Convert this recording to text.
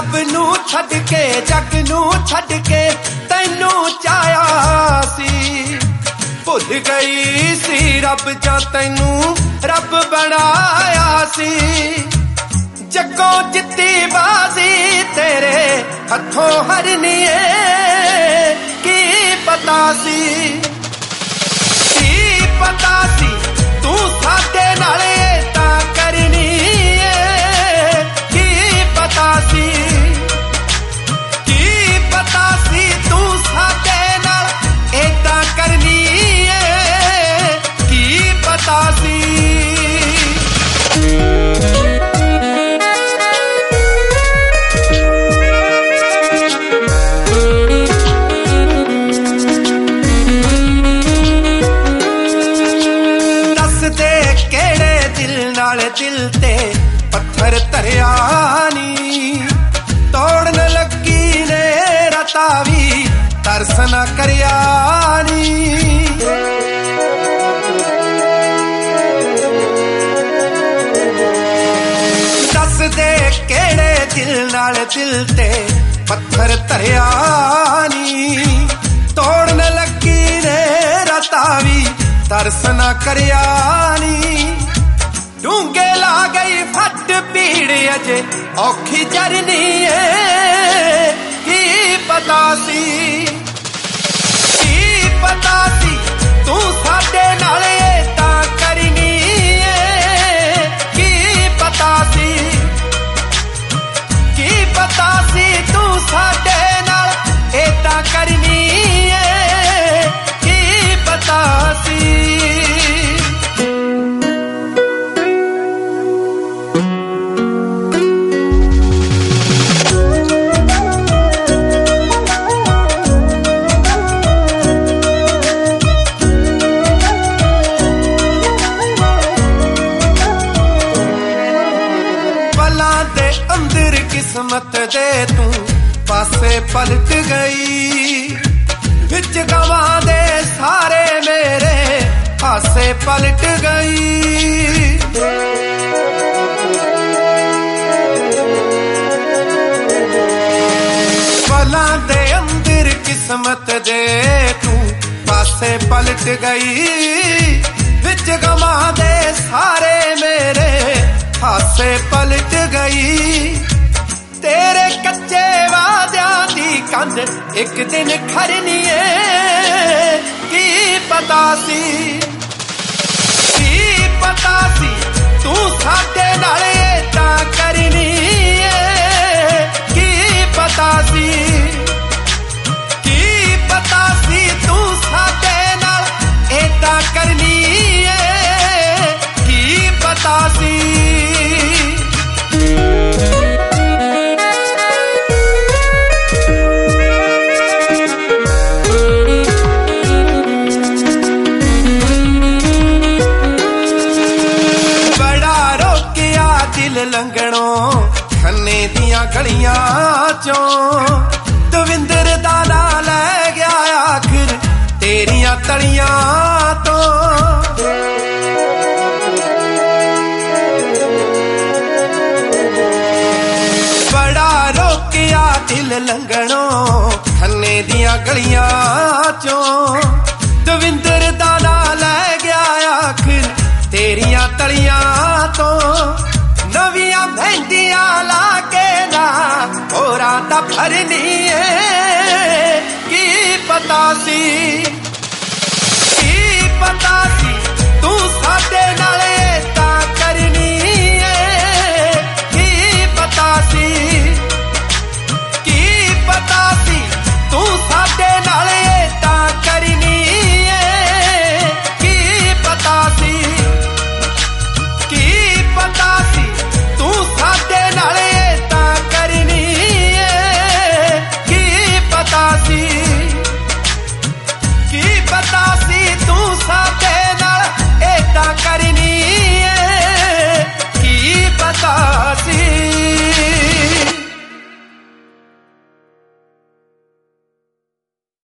रब नू छड्ड के जग नू छड्ड के तैनू चाया सी भुल गई सी रब जा तैनू रब बनाया सी जगों जित्ती बाजी तेरे हथों हरनी की पता सी तू साडे नाल तां करनी की पता सी तू साडे नाल तां करनी की पता सी दिल ते पत्थर धरिया नी तोड़न लगी ने रता भी तरस न करिया नी दस दे केड़े दिल नाल दिल ते पत्थर धरिया नी तोड़न लगी ने रता भी तरस न करिया नी डूंगे ला गई फट पीड़ अजे औखी जरनी की पता सी तू साडे नाल तां करनी की पता सी तू साडे नाल तां करनी की पता सी किस्मत दे तू पासे पलट गई विच गवां दे सारे मेरे पासे पलट गई पलां दे अंदर किस्मत दे तू पासे पलट गई विच गवां दे सारे मेरे पासे पलट गई तेरे कच्चे वादियां दी कंध एक दिन खरनी की पता सी तू साडे नाल तां करनी की पता सी तू साडे नाल तां करनी की पता सी लंघणों खन्ने दियां गलियां चों दविंदर दा नाम लै गया आखिर तेरियां तलियां तो बड़ा रोकिया दिल लंघणों खन्ने दियां गलियां चों दविंदर दा नाम लै गया आखिर तेरियां तलियां तो नवियां मेहंदियां ला के ना होरां दा भरनी की पता सी